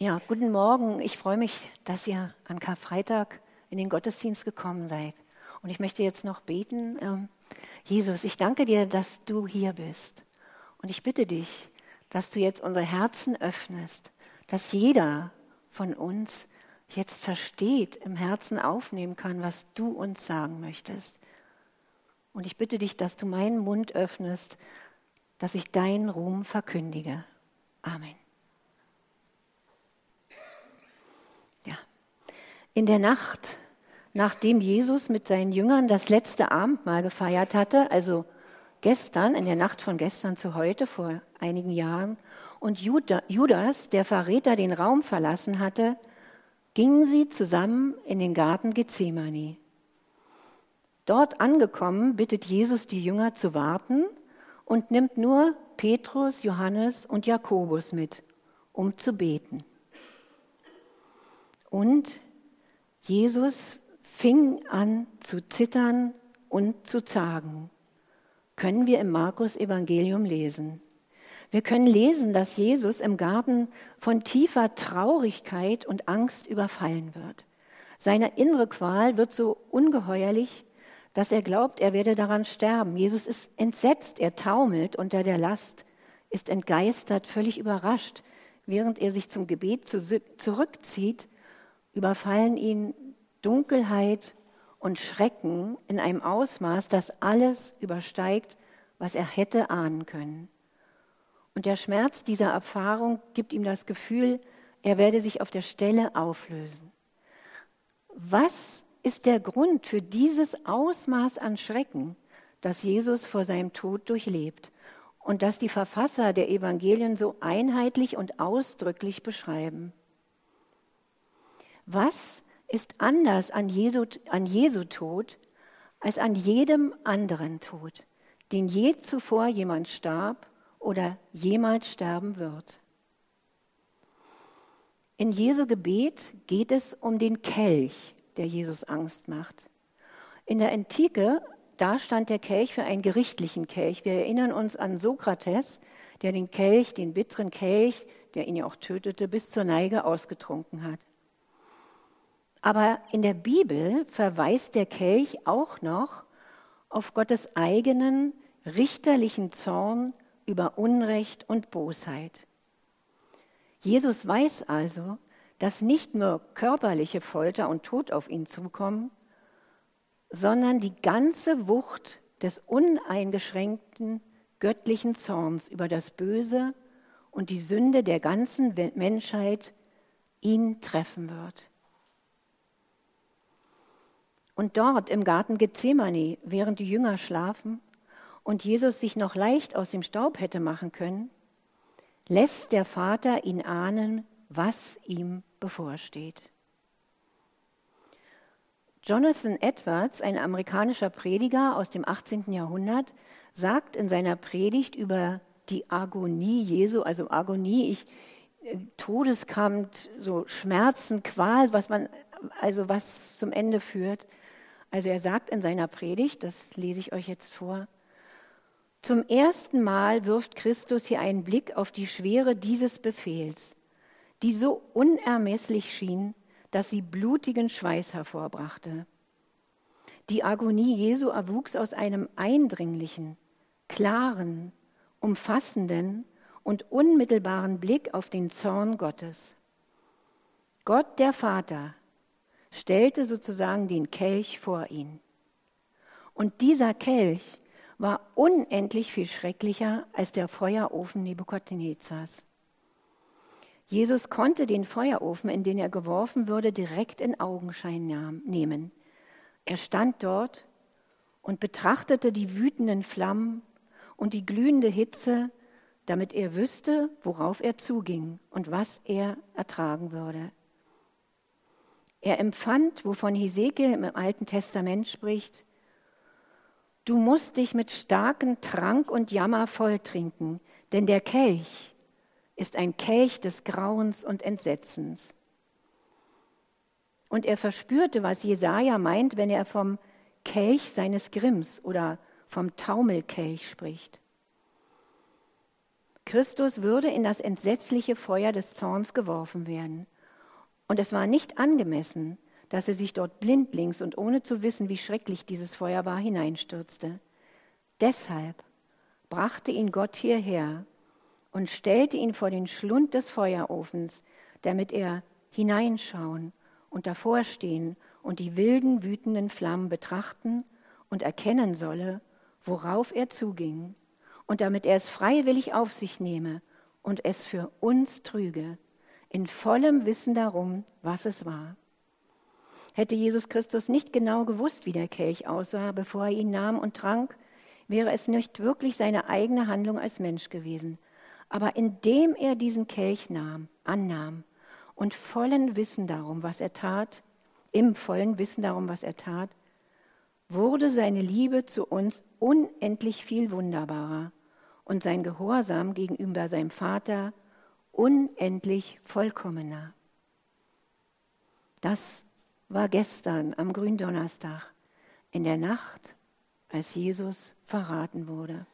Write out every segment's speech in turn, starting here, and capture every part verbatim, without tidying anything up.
Ja, guten Morgen. Ich freue mich, dass ihr an Karfreitag in den Gottesdienst gekommen seid. Und ich möchte jetzt noch beten. Ähm, Jesus, ich danke dir, dass du hier bist. Und ich bitte dich, dass du jetzt unsere Herzen öffnest, dass jeder von uns jetzt versteht, im Herzen aufnehmen kann, was du uns sagen möchtest. Und ich bitte dich, dass du meinen Mund öffnest, dass ich deinen Ruhm verkündige. Amen. Ja. In der Nacht, nachdem Jesus mit seinen Jüngern das letzte Abendmahl gefeiert hatte, also gestern, in der Nacht von gestern zu heute, vor einigen Jahren, und Judas, der Verräter, den Raum verlassen hatte, gingen sie zusammen in den Garten Gethsemane. Dort angekommen, bittet Jesus die Jünger zu warten und nimmt nur Petrus, Johannes und Jakobus mit, um zu beten. Und Jesus fing an zu zittern und zu zagen. Können wir im Markus-Evangelium lesen. Wir können lesen, dass Jesus im Garten von tiefer Traurigkeit und Angst überfallen wird. Seine innere Qual wird so ungeheuerlich, dass er glaubt, er werde daran sterben. Jesus ist entsetzt, er taumelt unter der Last, ist entgeistert, völlig überrascht. Während er sich zum Gebet zurückzieht, überfallen ihn Dunkelheit und Schrecken in einem Ausmaß, das alles übersteigt, was er hätte ahnen können. Und der Schmerz dieser Erfahrung gibt ihm das Gefühl, er werde sich auf der Stelle auflösen. Was ist der Grund für dieses Ausmaß an Schrecken, das Jesus vor seinem Tod durchlebt und das die Verfasser der Evangelien so einheitlich und ausdrücklich beschreiben? Was ist anders an Jesu, an Jesu Tod als an jedem anderen Tod, den je zuvor jemand starb oder jemals sterben wird? In Jesu Gebet geht es um den Kelch, der Jesus Angst macht. In der Antike, da stand der Kelch für einen gerichtlichen Kelch. Wir erinnern uns an Sokrates, der den Kelch, den bitteren Kelch, der ihn ja auch tötete, bis zur Neige ausgetrunken hat. Aber in der Bibel verweist der Kelch auch noch auf Gottes eigenen richterlichen Zorn über Unrecht und Bosheit. Jesus weiß also, dass nicht nur körperliche Folter und Tod auf ihn zukommen, sondern die ganze Wucht des uneingeschränkten göttlichen Zorns über das Böse und die Sünde der ganzen Menschheit ihn treffen wird. Und dort im Garten Gethsemane, während die Jünger schlafen und Jesus sich noch leicht aus dem Staub hätte machen können, lässt der Vater ihn ahnen, was ihm bevorsteht. Jonathan Edwards, ein amerikanischer Prediger aus dem achtzehnten Jahrhundert, sagt in seiner Predigt über die Agonie Jesu, also Agonie, ich, Todeskampf, so Schmerzen, Qual, was man, also was zum Ende führt. Also er sagt in seiner Predigt, das lese ich euch jetzt vor: Zum ersten Mal wirft Christus hier einen Blick auf die Schwere dieses Befehls, die so unermesslich schien, dass sie blutigen Schweiß hervorbrachte. Die Agonie Jesu erwuchs aus einem eindringlichen, klaren, umfassenden und unmittelbaren Blick auf den Zorn Gottes. Gott, der Vater, stellte sozusagen den Kelch vor ihn. Und dieser Kelch war unendlich viel schrecklicher als der Feuerofen Nebukadnezars. Jesus konnte den Feuerofen, in den er geworfen wurde, direkt in Augenschein nehmen. Er stand dort und betrachtete die wütenden Flammen und die glühende Hitze, damit er wüsste, worauf er zuging und was er ertragen würde. Er empfand, wovon Hesekiel im Alten Testament spricht: Du musst dich mit starkem Trank und Jammer volltrinken, denn der Kelch ist ein Kelch des Grauens und Entsetzens. Und er verspürte, was Jesaja meint, wenn er vom Kelch seines Grimms oder vom Taumelkelch spricht. Christus würde in das entsetzliche Feuer des Zorns geworfen werden. Und es war nicht angemessen, dass er sich dort blindlings und ohne zu wissen, wie schrecklich dieses Feuer war, hineinstürzte. Deshalb brachte ihn Gott hierher und stellte ihn vor den Schlund des Feuerofens, damit er hineinschauen und davor stehen und die wilden, wütenden Flammen betrachten und erkennen solle, worauf er zuging, und damit er es freiwillig auf sich nehme und es für uns trüge, in vollem Wissen darum, was es war. Hätte Jesus Christus nicht genau gewusst, wie der Kelch aussah, bevor er ihn nahm und trank, wäre es nicht wirklich seine eigene Handlung als Mensch gewesen. Aber indem er diesen Kelch nahm, annahm und vollen Wissen darum, was er tat, im vollen Wissen darum, was er tat, wurde seine Liebe zu uns unendlich viel wunderbarer und sein Gehorsam gegenüber seinem Vater unendlich vollkommener. Das war gestern am Gründonnerstag, in der Nacht, als Jesus verraten wurde.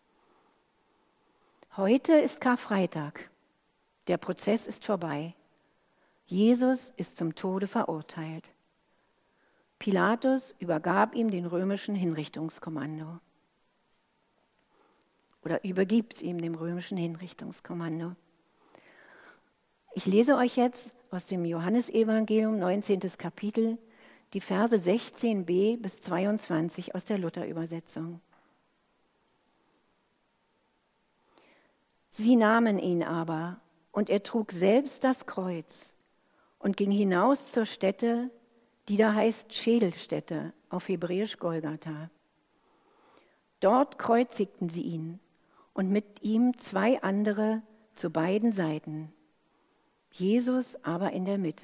Heute ist Karfreitag. Der Prozess ist vorbei. Jesus ist zum Tode verurteilt. Pilatus übergab ihm den römischen Hinrichtungskommando. Oder übergibt ihm dem römischen Hinrichtungskommando. Ich lese euch jetzt aus dem Johannesevangelium, neunzehntes Kapitel, die Verse sechzehn b bis zweiundzwanzig aus der Luther-Übersetzung. Sie nahmen ihn aber, und er trug selbst das Kreuz und ging hinaus zur Stätte, die da heißt Schädelstätte, auf Hebräisch Golgatha. Dort kreuzigten sie ihn und mit ihm zwei andere zu beiden Seiten, Jesus aber in der Mitte.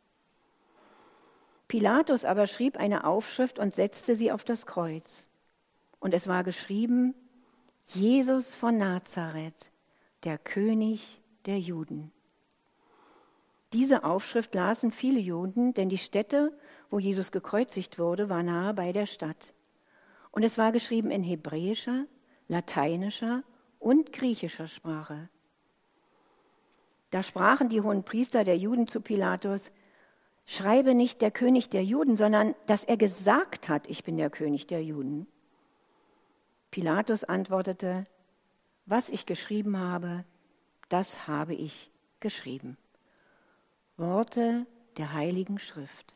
Pilatus aber schrieb eine Aufschrift und setzte sie auf das Kreuz. Und es war geschrieben: Jesus von Nazareth, der König der Juden. Diese Aufschrift lasen viele Juden, denn die Stätte, wo Jesus gekreuzigt wurde, war nahe bei der Stadt. Und es war geschrieben in hebräischer, lateinischer und griechischer Sprache. Da sprachen die Hohenpriester der Juden zu Pilatus: Schreibe nicht der König der Juden, sondern dass er gesagt hat, ich bin der König der Juden. Pilatus antwortete: Was ich geschrieben habe, das habe ich geschrieben. Worte der Heiligen Schrift.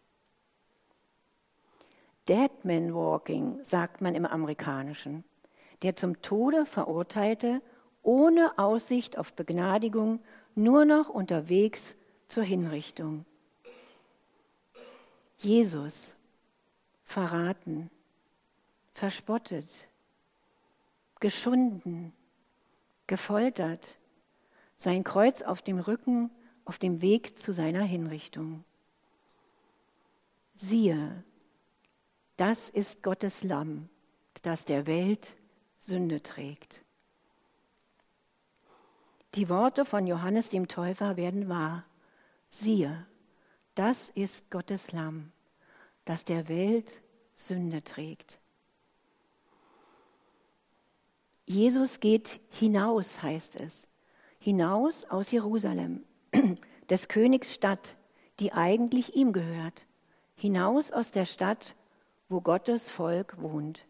Dead man walking, sagt man im Amerikanischen. Der zum Tode Verurteilte, ohne Aussicht auf Begnadigung, nur noch unterwegs zur Hinrichtung. Jesus, verraten, verspottet, geschunden, gefoltert, sein Kreuz auf dem Rücken, auf dem Weg zu seiner Hinrichtung. Siehe, das ist Gottes Lamm, das der Welt Sünde trägt. Die Worte von Johannes dem Täufer werden wahr. Siehe, das ist Gottes Lamm, das der Welt Sünde trägt. Jesus geht hinaus, heißt es. Hinaus aus Jerusalem, des Königs Stadt, die eigentlich ihm gehört. Hinaus aus der Stadt, wo Gottes Volk wohnt.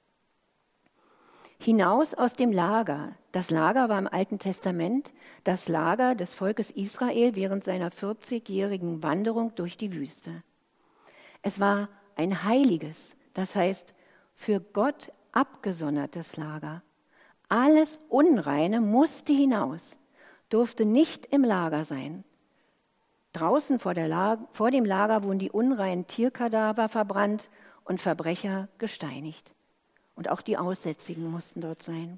Hinaus aus dem Lager. Das Lager war im Alten Testament das Lager des Volkes Israel während seiner vierzigjährigen Wanderung durch die Wüste. Es war ein heiliges, das heißt für Gott abgesondertes Lager. Alles Unreine musste hinaus, durfte nicht im Lager sein. Draußen vor, der Lager, vor dem Lager wurden die unreinen Tierkadaver verbrannt und Verbrecher gesteinigt. Und auch die Aussätzigen mussten dort sein.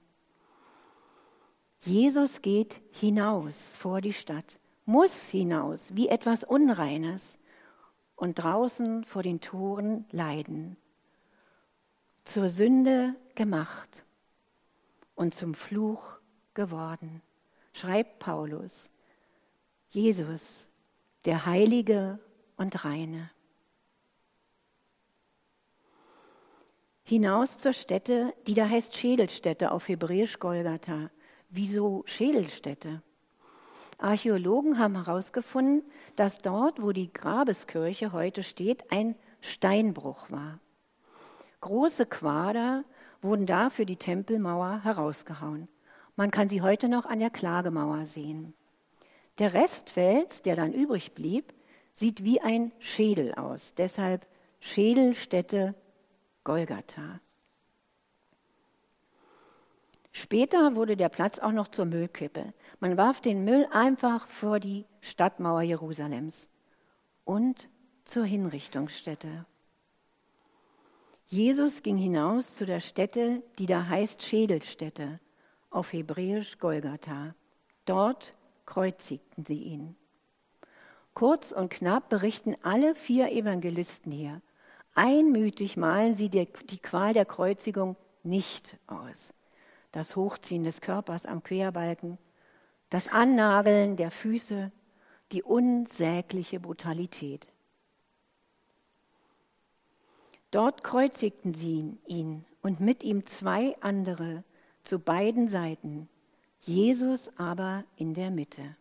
Jesus geht hinaus vor die Stadt, muss hinaus wie etwas Unreines und draußen vor den Toren leiden. Zur Sünde gemacht und zum Fluch geworden, schreibt Paulus. Jesus, der Heilige und Reine. Hinaus zur Stätte, die da heißt Schädelstätte, auf Hebräisch Golgatha. Wieso Schädelstätte? Archäologen haben herausgefunden, dass dort, wo die Grabeskirche heute steht, ein Steinbruch war. Große Quader wurden da für die Tempelmauer herausgehauen. Man kann sie heute noch an der Klagemauer sehen. Der Restfels, der dann übrig blieb, sieht wie ein Schädel aus. Deshalb Schädelstätte Golgatha. Später wurde der Platz auch noch zur Müllkippe. Man warf den Müll einfach vor die Stadtmauer Jerusalems und zur Hinrichtungsstätte. Jesus ging hinaus zu der Stätte, die da heißt Schädelstätte, auf Hebräisch Golgatha. Dort kreuzigten sie ihn. Kurz und knapp berichten alle vier Evangelisten hier. Einmütig malen sie die, die Qual der Kreuzigung nicht aus. Das Hochziehen des Körpers am Querbalken, das Annageln der Füße, die unsägliche Brutalität. Dort kreuzigten sie ihn und mit ihm zwei andere zu beiden Seiten, Jesus aber in der Mitte.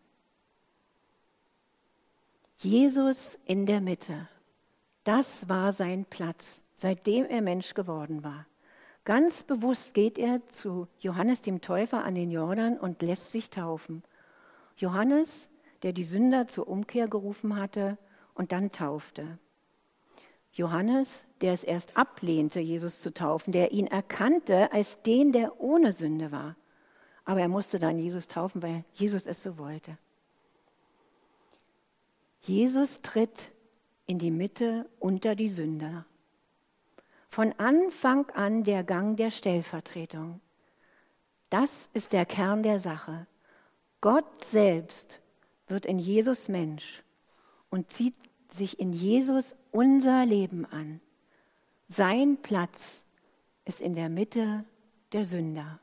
Jesus in der Mitte, das war sein Platz, seitdem er Mensch geworden war. Ganz bewusst geht er zu Johannes dem Täufer an den Jordan und lässt sich taufen. Johannes, der die Sünder zur Umkehr gerufen hatte und dann taufte. Johannes, der es erst ablehnte, Jesus zu taufen, der ihn erkannte als den, der ohne Sünde war. Aber er musste dann Jesus taufen, weil Jesus es so wollte. Jesus tritt in die Mitte unter die Sünder. Von Anfang an der Gang der Stellvertretung. Das ist der Kern der Sache. Gott selbst wird in Jesus Mensch und zieht sich in Jesus unser Leben an. Sein Platz ist in der Mitte der Sünder.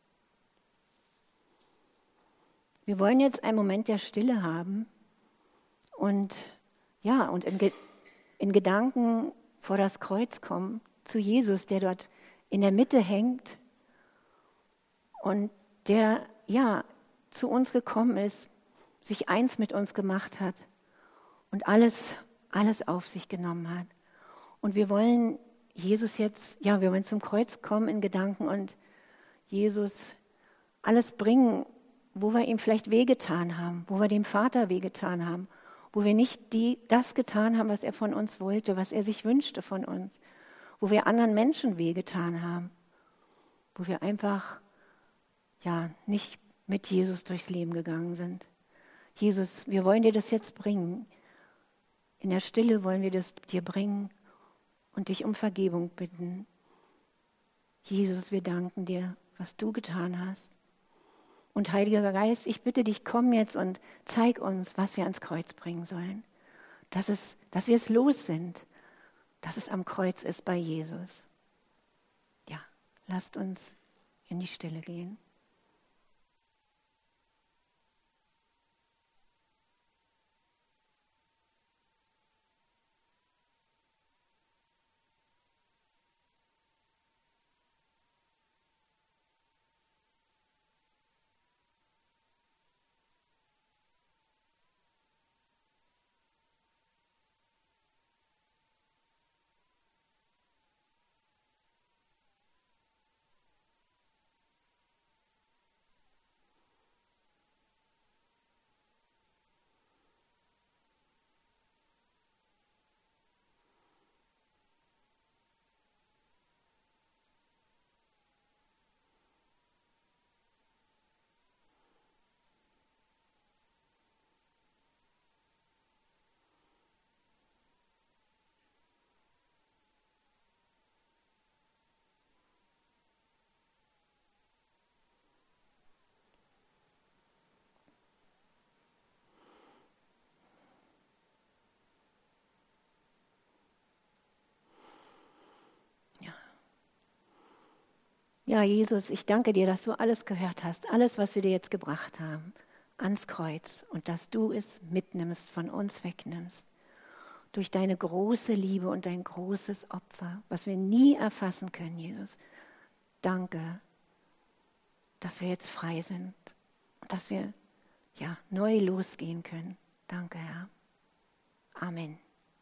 Wir wollen jetzt einen Moment der Stille haben und ja, und in, in Gedanken vor das Kreuz kommen, zu Jesus, der dort in der Mitte hängt und der ja zu uns gekommen ist, sich eins mit uns gemacht hat und alles, alles auf sich genommen hat. Und wir wollen Jesus jetzt, ja, wir wollen zum Kreuz kommen in Gedanken und Jesus alles bringen, wo wir ihm vielleicht wehgetan haben, wo wir dem Vater wehgetan haben, wo wir nicht die, das getan haben, was er von uns wollte, was er sich wünschte von uns, wo wir anderen Menschen wehgetan haben, wo wir einfach ja nicht mit Jesus durchs Leben gegangen sind. Jesus, wir wollen dir das jetzt bringen. In der Stille wollen wir das dir bringen und dich um Vergebung bitten. Jesus, wir danken dir, was du getan hast. Und Heiliger Geist, ich bitte dich, komm jetzt und zeig uns, was wir ans Kreuz bringen sollen. Dass, es, dass wir es los sind, dass es am Kreuz ist bei Jesus. Ja, lasst uns in die Stille gehen. Ja, Jesus, ich danke dir, dass du alles gehört hast, alles, was wir dir jetzt gebracht haben, ans Kreuz und dass du es mitnimmst, von uns wegnimmst. Durch deine große Liebe und dein großes Opfer, was wir nie erfassen können, Jesus. Danke. dass wir jetzt frei sind und dass wir ja, neu losgehen können. Danke, Herr. Amen.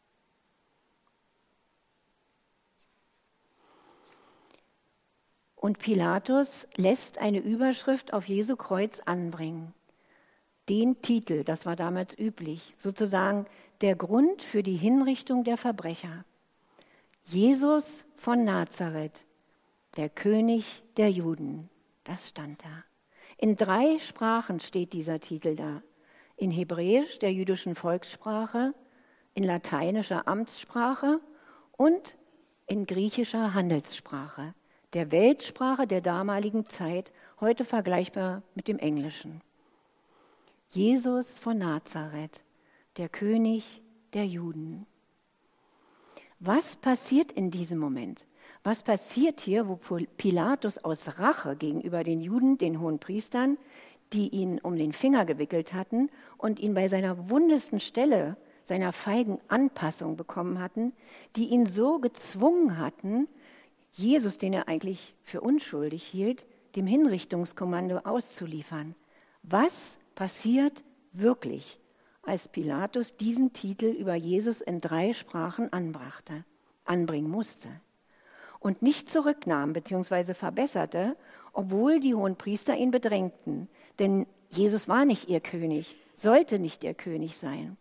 Und Pilatus lässt eine Überschrift auf Jesu Kreuz anbringen. Den Titel, das war damals üblich, sozusagen der Grund für die Hinrichtung der Verbrecher. Jesus von Nazareth, der König der Juden, das stand da. In drei Sprachen steht dieser Titel da. In Hebräisch, der jüdischen Volkssprache, in lateinischer Amtssprache und in griechischer Handelssprache, der Weltsprache der damaligen Zeit, heute vergleichbar mit dem Englischen. Jesus von Nazareth, der König der Juden. Was passiert in diesem Moment? Was passiert hier, wo Pilatus aus Rache gegenüber den Juden, den Hohenpriestern, die ihn um den Finger gewickelt hatten und ihn bei seiner wundesten Stelle, seiner feigen Anpassung bekommen hatten, die ihn so gezwungen hatten, Jesus, den er eigentlich für unschuldig hielt, dem Hinrichtungskommando auszuliefern. Was passiert wirklich, als Pilatus diesen Titel über Jesus in drei Sprachen anbrachte, anbringen musste und nicht zurücknahm bzw. verbesserte, obwohl die Hohenpriester ihn bedrängten? Denn Jesus war nicht ihr König, sollte nicht ihr König sein.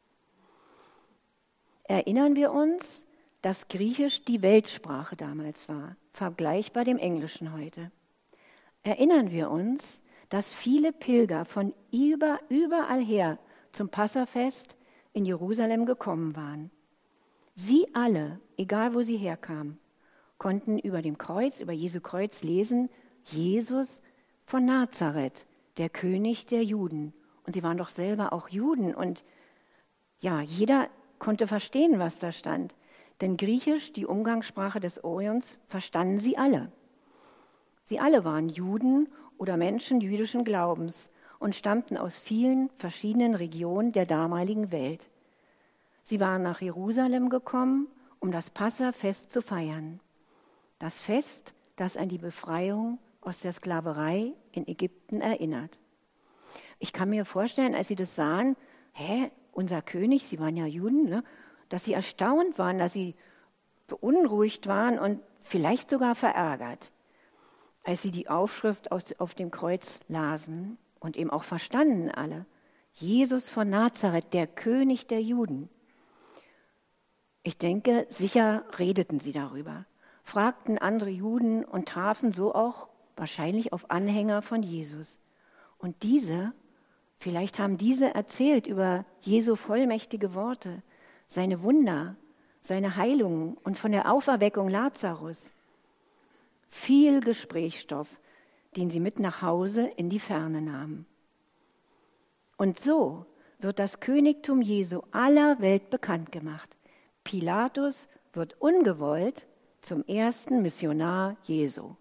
Erinnern wir uns, dass Griechisch die Weltsprache damals war, vergleichbar dem Englischen heute. Erinnern wir uns, dass viele Pilger von über, überall her zum Passafest in Jerusalem gekommen waren. Sie alle, egal wo sie herkamen, konnten über dem Kreuz, über Jesu Kreuz lesen, Jesus von Nazareth, der König der Juden. Und sie waren doch selber auch Juden. Und ja, jeder konnte verstehen, was da stand. Denn Griechisch, die Umgangssprache des Orients, verstanden sie alle. Sie alle waren Juden oder Menschen jüdischen Glaubens und stammten aus vielen verschiedenen Regionen der damaligen Welt. Sie waren nach Jerusalem gekommen, um das Passafest zu feiern. Das Fest, das an die Befreiung aus der Sklaverei in Ägypten erinnert. Ich kann mir vorstellen, als sie das sahen, hä, unser König, sie waren ja Juden, ne, dass sie erstaunt waren, dass sie beunruhigt waren und vielleicht sogar verärgert, als sie die Aufschrift aus, auf dem Kreuz lasen und eben auch verstanden alle. Jesus von Nazareth, der König der Juden. Ich denke, sicher redeten sie darüber, fragten andere Juden und trafen so auch wahrscheinlich auf Anhänger von Jesus. Und diese, vielleicht haben diese erzählt über Jesu vollmächtige Worte, seine Wunder, seine Heilungen und von der Auferweckung Lazarus. Viel Gesprächsstoff, den sie mit nach Hause in die Ferne nahmen. Und so wird das Königtum Jesu aller Welt bekannt gemacht. Pilatus wird ungewollt zum ersten Missionar Jesu.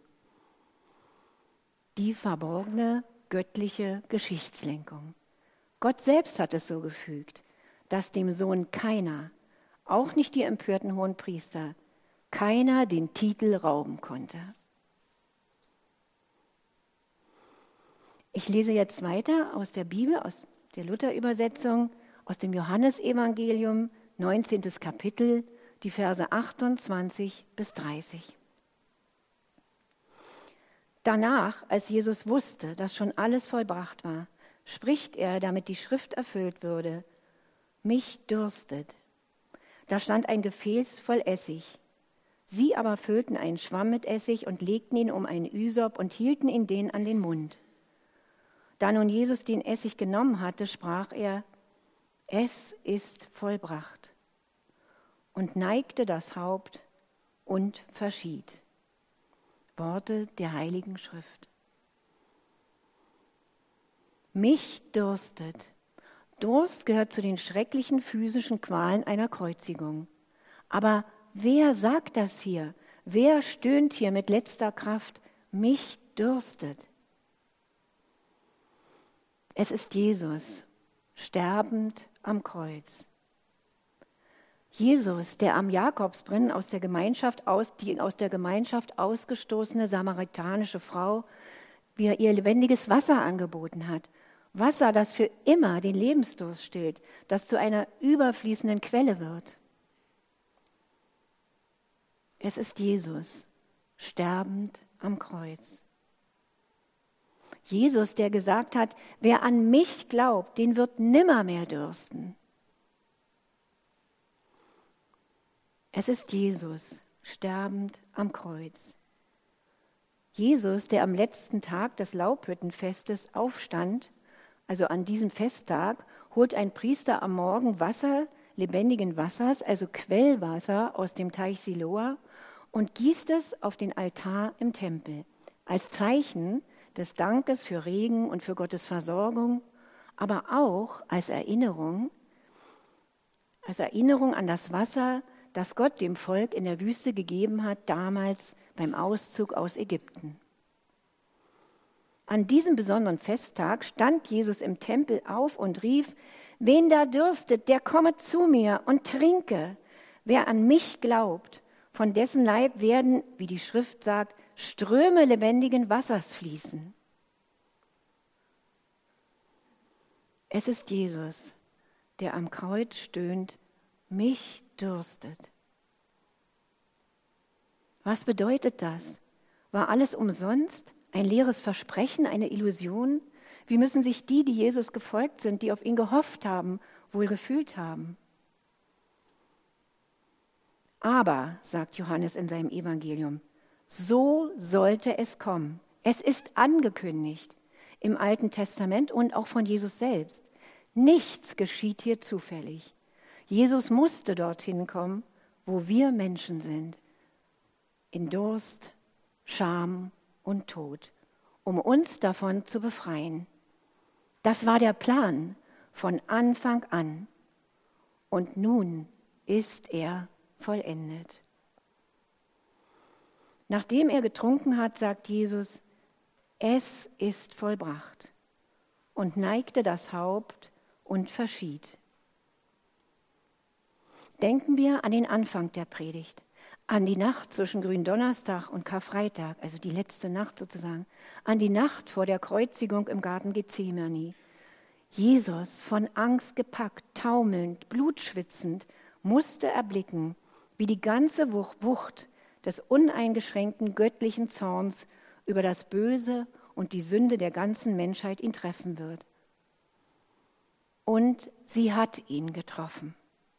Die verborgene göttliche Geschichtslenkung. Gott selbst hat es so gefügt, dass dem Sohn keiner, auch nicht die empörten Hohenpriester, keiner den Titel rauben konnte. Ich lese jetzt weiter aus der Bibel, aus der Luther-Übersetzung, aus dem Johannesevangelium, neunzehntes Kapitel, die Verse achtundzwanzig bis dreißig. Danach, als Jesus wusste, dass schon alles vollbracht war, spricht er, damit die Schrift erfüllt würde: Mich dürstet. Da stand ein Gefäß voll Essig. Sie aber füllten einen Schwamm mit Essig und legten ihn um einen Ysop und hielten ihn den an den Mund. Da nun Jesus den Essig genommen hatte, sprach er: Es ist vollbracht, und neigte das Haupt und verschied. Worte der Heiligen Schrift. Mich dürstet. Durst gehört zu den schrecklichen physischen Qualen einer Kreuzigung. Aber wer sagt das hier? Wer stöhnt hier mit letzter Kraft? Mich dürstet. Es ist Jesus, sterbend am Kreuz. Jesus, der am Jakobsbrunnen aus der Gemeinschaft aus, die aus der Gemeinschaft ausgestoßene samaritanische Frau, wie er ihr lebendiges Wasser angeboten hat. Wasser, das für immer den Lebensdurst stillt, das zu einer überfließenden Quelle wird. Es ist Jesus, sterbend am Kreuz. Jesus, der gesagt hat, wer an mich glaubt, den wird nimmermehr dürsten. Es ist Jesus, sterbend am Kreuz. Jesus, der am letzten Tag des Laubhüttenfestes aufstand, also an diesem Festtag, holt ein Priester am Morgen Wasser, lebendigen Wassers, also Quellwasser aus dem Teich Siloa und gießt es auf den Altar im Tempel, als Zeichen des Dankes für Regen und für Gottes Versorgung, aber auch als Erinnerung, als Erinnerung an das Wasser, das Gott dem Volk in der Wüste gegeben hat, damals beim Auszug aus Ägypten. An diesem besonderen Festtag stand Jesus im Tempel auf und rief, wen da dürstet, der komme zu mir und trinke. Wer an mich glaubt, von dessen Leib werden, wie die Schrift sagt, Ströme lebendigen Wassers fließen. Es ist Jesus, der am Kreuz stöhnt, mich dürstet. Was bedeutet das? War alles umsonst? Ein leeres Versprechen, eine Illusion? Wie müssen sich die, die Jesus gefolgt sind, die auf ihn gehofft haben, wohl gefühlt haben? Aber, sagt Johannes in seinem Evangelium, so sollte es kommen. Es ist angekündigt im Alten Testament und auch von Jesus selbst. Nichts geschieht hier zufällig. Jesus musste dorthin kommen, wo wir Menschen sind, in Durst, Scham und Tod, um uns davon zu befreien. Das war der Plan von Anfang an. Und nun ist er vollendet. Nachdem er getrunken hat, sagt Jesus, es ist vollbracht, und neigte das Haupt und verschied. Denken wir an den Anfang der Predigt, an die Nacht zwischen Gründonnerstag und Karfreitag, also die letzte Nacht sozusagen, an die Nacht vor der Kreuzigung im Garten Gethsemane. Jesus, von Angst gepackt, taumelnd, blutschwitzend, musste erblicken, wie die ganze Wucht des uneingeschränkten göttlichen Zorns über das Böse und die Sünde der ganzen Menschheit ihn treffen wird. Und sie hat ihn getroffen.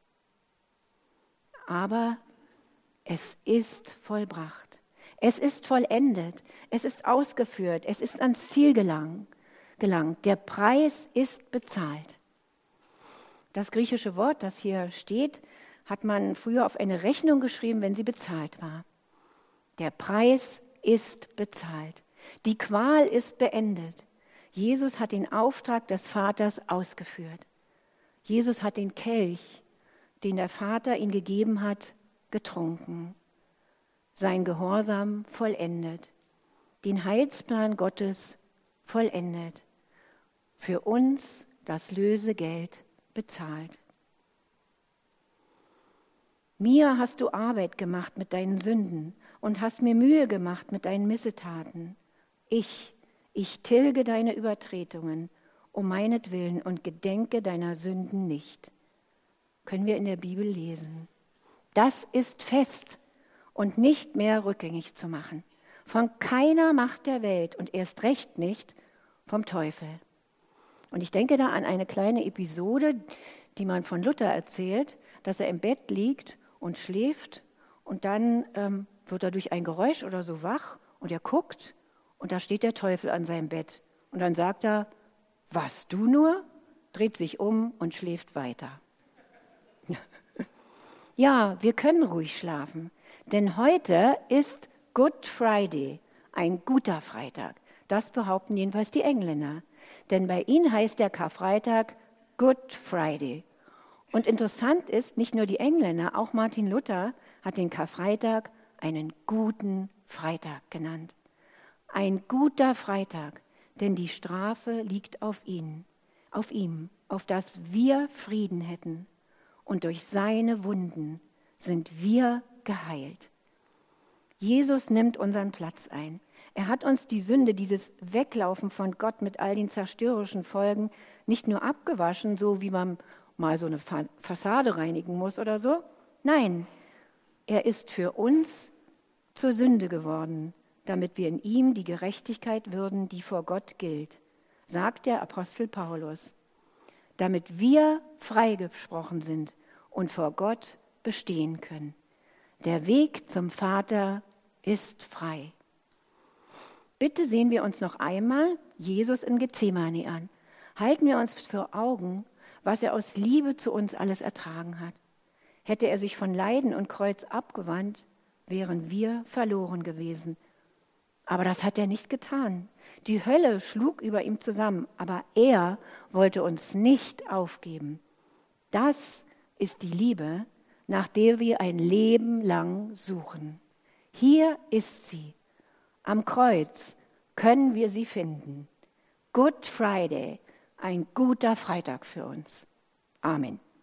Aber es ist vollbracht. Es ist vollendet. Es ist ausgeführt. Es ist ans Ziel gelangt. gelangt. Der Preis ist bezahlt. Das griechische Wort, das hier steht, hat man früher auf eine Rechnung geschrieben, wenn sie bezahlt war. Der Preis ist bezahlt. Die Qual ist beendet. Jesus hat den Auftrag des Vaters ausgeführt. Jesus hat den Kelch, den der Vater ihm gegeben hat, getrunken. Sein Gehorsam vollendet. Den Heilsplan Gottes vollendet. Für uns das Lösegeld bezahlt. Mir hast du Arbeit gemacht mit deinen Sünden und hast mir Mühe gemacht mit deinen Missetaten. Ich, ich tilge deine Übertretungen um meinetwillen und gedenke deiner Sünden nicht. Können wir in der Bibel lesen. Das ist fest und nicht mehr rückgängig zu machen. Von keiner Macht der Welt und erst recht nicht vom Teufel. Und ich denke da an eine kleine Episode, die man von Luther erzählt, dass er im Bett liegt und schläft und dann ähm, wird er durch ein Geräusch oder so wach und er guckt und da steht der Teufel an seinem Bett. Und dann sagt er, was, du nur? Dreht sich um und schläft weiter. Ja, wir können ruhig schlafen, denn heute ist Good Friday, ein guter Freitag. Das behaupten jedenfalls die Engländer. Denn bei ihnen heißt der Karfreitag Good Friday. Und interessant ist, nicht nur die Engländer, auch Martin Luther hat den Karfreitag einen guten Freitag genannt. Ein guter Freitag, denn die Strafe liegt auf ihn, auf ihm, auf dass wir Frieden hätten. Und durch seine Wunden sind wir geheilt. Jesus nimmt unseren Platz ein. Er hat uns die Sünde, dieses Weglaufen von Gott mit all den zerstörerischen Folgen, nicht nur abgewaschen, so wie man mal so eine Fassade reinigen muss oder so. Nein, er ist für uns zur Sünde geworden, damit wir in ihm die Gerechtigkeit würden, die vor Gott gilt, sagt der Apostel Paulus, damit wir freigesprochen sind und vor Gott bestehen können. Der Weg zum Vater ist frei. Bitte sehen wir uns noch einmal Jesus in Gethsemane an. Halten wir uns vor Augen, was er aus Liebe zu uns alles ertragen hat. Hätte er sich von Leiden und Kreuz abgewandt, wären wir verloren gewesen. Aber das hat er nicht getan. Die Hölle schlug über ihm zusammen, aber er wollte uns nicht aufgeben. Das ist die Liebe, nach der wir ein Leben lang suchen. Hier ist sie. Am Kreuz können wir sie finden. Good Friday, ein guter Freitag für uns. Amen.